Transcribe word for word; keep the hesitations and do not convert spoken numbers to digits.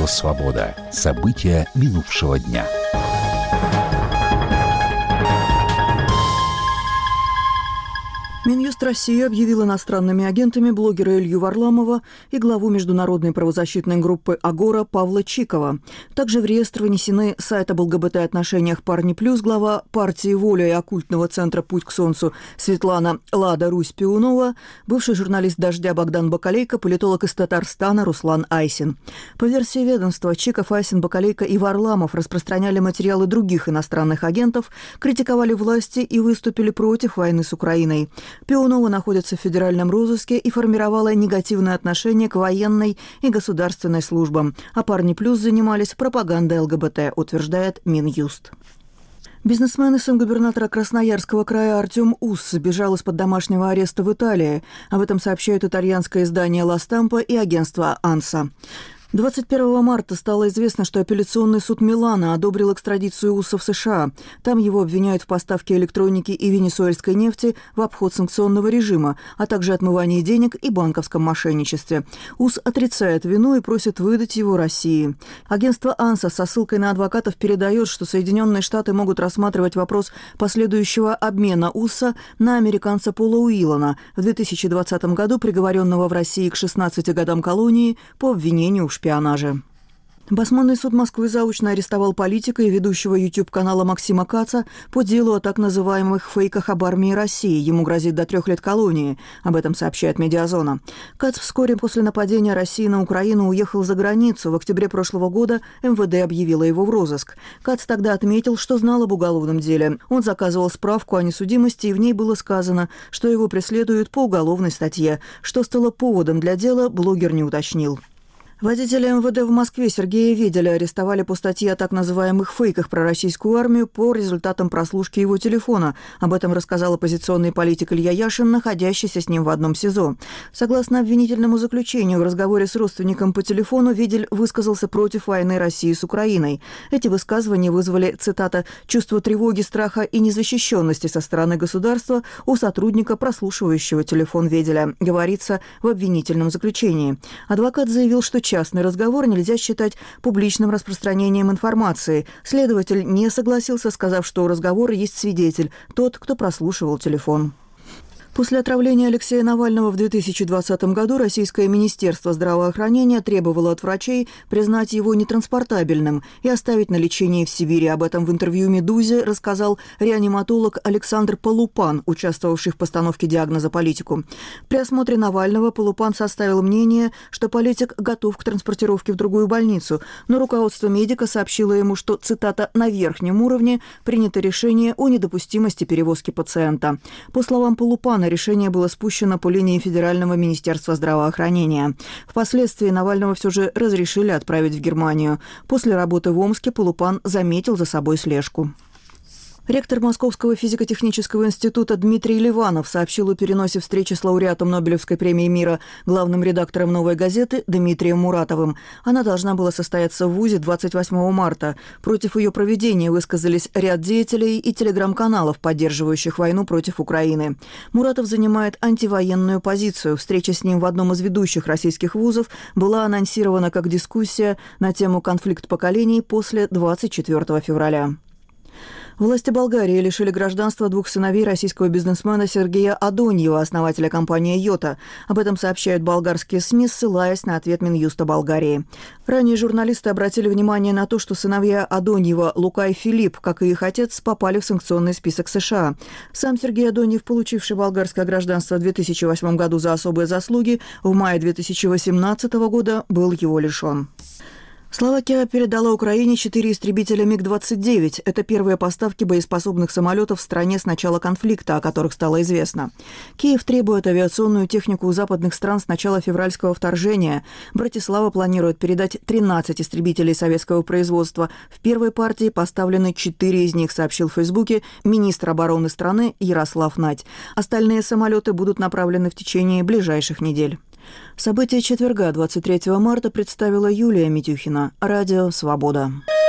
«Свобода». События минувшего дня. Минюст России объявил иностранными агентами блогера Илью Варламова и главу международной правозащитной группы «Агора» Павла Чикова. Также в реестр внесены сайт об ЛГБТ-отношениях «Парни Плюс», глава партии «Воля» и оккультного центра «Путь к солнцу» Светлана Лада Русь-Пиунова, бывший журналист «Дождя» Богдан Бакалейко, политолог из Татарстана Руслан Айсин. По версии ведомства, Чиков, Айсин, Бакалейко и Варламов распространяли материалы других иностранных агентов, критиковали власти и выступили против войны с Украиной. Пиунова находится в федеральном розыске и формировала негативное отношение к военной и государственной службам, а «Парни Плюс» занимались пропагандой ЛГБТ, утверждает Минюст. Бизнесмен и сын губернатора Красноярского края Артем Ус сбежал из-под домашнего ареста в Италии. Об этом сообщают итальянское издание «Ла Стампа» и агентство «Анса». двадцать первого марта стало известно, что апелляционный суд Милана одобрил экстрадицию Уса в США. Там его обвиняют в поставке электроники и венесуэльской нефти в обход санкционного режима, а также отмывании денег и банковском мошенничестве. Ус отрицает вину и просит выдать его России. Агентство «Анса» со ссылкой на адвокатов передает, что Соединенные Штаты могут рассматривать вопрос последующего обмена Уса на американца Пола Уиллана, в две тысячи двадцатом году приговоренного в России к шестнадцати годам колонии по обвинению в шпионаже. Басманный суд Москвы заочно арестовал политика и ведущего YouTube-канала Максима Каца по делу о так называемых фейках об армии России. Ему грозит до трех лет колонии. Об этом сообщает «Медиазона». Кац вскоре после нападения России на Украину уехал за границу. В октябре прошлого года эм вэ дэ объявило его в розыск. Кац тогда отметил, что знал об уголовном деле. Он заказывал справку о несудимости, и в ней было сказано, что его преследуют по уголовной статье. Что стало поводом для дела, блогер не уточнил. Водителя эм вэ дэ в Москве Сергея Веделя арестовали по статье о так называемых фейках про российскую армию по результатам прослушки его телефона. Об этом рассказал оппозиционный политик Илья Яшин, находящийся с ним в одном СИЗО. Согласно обвинительному заключению, в разговоре с родственником по телефону Ведель высказался против войны России с Украиной. Эти высказывания вызвали, цитата, «чувство тревоги, страха и незащищенности со стороны государства у сотрудника, прослушивающего телефон Веделя», говорится в обвинительном заключении. Адвокат заявил, что частный разговор нельзя считать публичным распространением информации. Следователь не согласился, сказав, что у разговора есть свидетель, тот, кто прослушивал телефон. После отравления Алексея Навального в две тысячи двадцатом году Российское министерство здравоохранения требовало от врачей признать его нетранспортабельным и оставить на лечении в Сибири. Об этом в интервью «Медузе» рассказал реаниматолог Александр Полупан, участвовавший в постановке диагноза политику. При осмотре Навального Полупан составил мнение, что политик готов к транспортировке в другую больницу, но руководство медика сообщило ему, что, цитата, «на верхнем уровне принято решение о недопустимости перевозки пациента». По словам Полупана, решение было спущено по линии Федерального министерства здравоохранения. Впоследствии Навального все же разрешили отправить в Германию. После работы в Омске Полупан заметил за собой слежку. Ректор Московского физико-технического института Дмитрий Ливанов сообщил о переносе встречи с лауреатом Нобелевской премии мира, главным редактором «Новой газеты» Дмитрием Муратовым. Она должна была состояться в ВУЗе двадцать восьмого марта. Против ее проведения высказались ряд деятелей и телеграм-каналов, поддерживающих войну против Украины. Муратов занимает антивоенную позицию. Встреча с ним в одном из ведущих российских вузов была анонсирована как дискуссия на тему «Конфликт поколений» после двадцать четвёртого февраля. Власти Болгарии лишили гражданства двух сыновей российского бизнесмена Сергея Адоньева, основателя компании «Йота». Об этом сообщают болгарские СМИ, ссылаясь на ответ Минюста Болгарии. Ранее журналисты обратили внимание на то, что сыновья Адоньева, Лука и Филипп, как и их отец, попали в санкционный список США. Сам Сергей Адоньев, получивший болгарское гражданство в две тысячи восьмом году за особые заслуги, в мае две тысячи восемнадцатого года был его лишен. Словакия передала Украине четыре истребителя миг двадцать девять. Это первые поставки боеспособных самолетов в стране с начала конфликта, о которых стало известно. Киев требует авиационную технику у западных стран с начала февральского вторжения. Братислава планирует передать тринадцать истребителей советского производства. В первой партии поставлены четыре из них, сообщил в Фейсбуке министр обороны страны Ярослав Надь. Остальные самолеты будут направлены в течение ближайших недель. События четверга, двадцать третьего марта, представила Юлия Митюхина. Радио «Свобода».